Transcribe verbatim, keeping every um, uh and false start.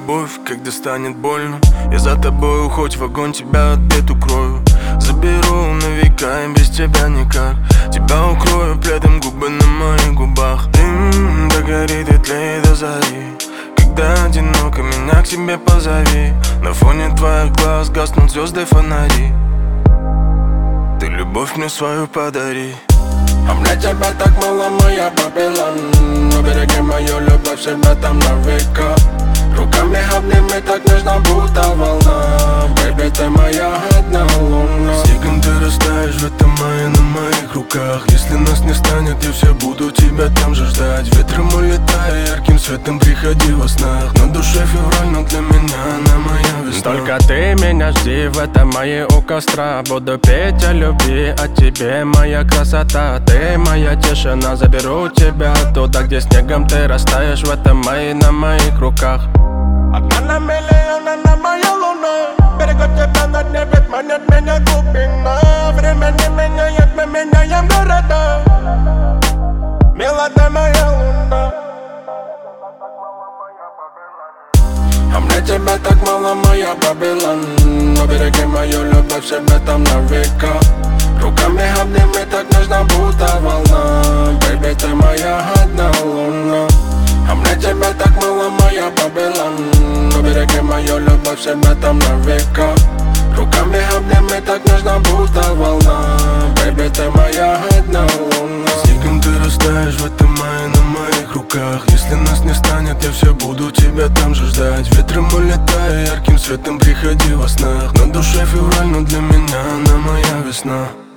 любовь, когда станет больно. Я за тобою, хоть в огонь тебя от бед укрою. Заберу на века и без тебя никак. Тебя укрою пледом, губы на моих губах. Дым догорит и тлеет до зари. Когда одиноко, меня к себе позови. На фоне твоих глаз гаснут звезды, фонари. Ты любовь мне свою подари. А мне тебя так мало, моя Babylon. Но береги мою любовь себе там на века. Руками обними так нежно, будто волна. Baby, ты моя одна луна. Снегом ты растаешь в этом мае на моих руках. Если нас не станет, я все буду тебя там же ждать. Ветром улетая, ярким светом приходи во снах. На душе февраль, но для меня она моя весна. Только ты меня жди в этом мае у костра. Буду петь о любви, о тебе, моя красота. Ты моя тишина, заберу тебя туда, где снегом ты растаешь в этом мае на моих руках. Одна на миллион, она моя луна. Берегу тебя на дне, ведь манит меня глубина. Время не меняет, мы меняем города. Мила, ты моя луна. А мне тебя так мало, моя Babylon. Но береги мою любовь себе там на века. Руками обними так нежно, будто волна. Baby, ты моя одна луна. А мне тебя так мало, моя Babylon. Но береги мою любовь себе там на века. Руками обними так нежно, будто волна. Baby, ты моя одна луна. Снегом ты растаешь в этом мае на моих руках. Если нас не станет, я все буду тебя там же ждать. Ветром улетая, ярким светом приходи во снах. На душе февраль, но для меня она моя весна.